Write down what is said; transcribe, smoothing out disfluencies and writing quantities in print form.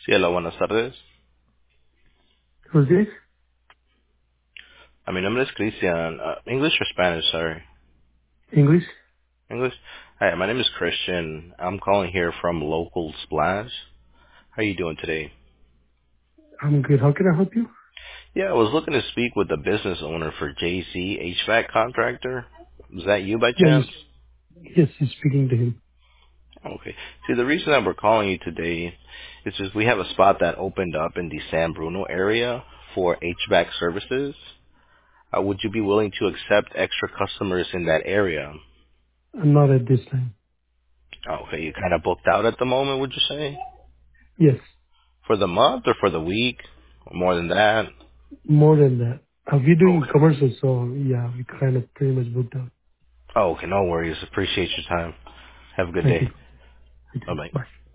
Sí, hola, buenas tardes. Who's this? Mi nombre es Christian. English or Spanish, sorry. English? English? Hi, my name is Christian. I'm calling here from Local Splash. How are you doing today? I'm good. How can I help you? Yeah, I was looking to speak with the business owner for JC HVAC Contractor. Is that you by Yeah, chance? yes, you're speaking to him. Okay. See, the reason that we're calling you today is just we have a spot that opened up in the San Bruno area for HVAC services. Would you be willing to accept extra customers in that area? I'm not at this time. Okay, you kind of booked out at the moment, would you say? Yes, For the month or for the week? Or more than that? more than that. We're doing Okay. commercials, so yeah, we kind of pretty much booked out. Oh, okay, no worries. Appreciate your time. Have a good Thank day. you. You too. Bye-bye. Bye.